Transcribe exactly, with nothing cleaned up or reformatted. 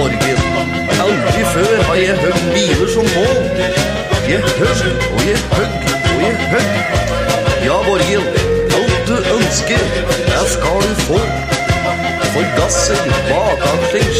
Borghild. Aldrig før har jeg hørt biler som må. Jeg hørt, og jeg hørt, og jeg hørt. Ja, Borghild, alt du ønsker, det skal du få. For gasser, bakaksling,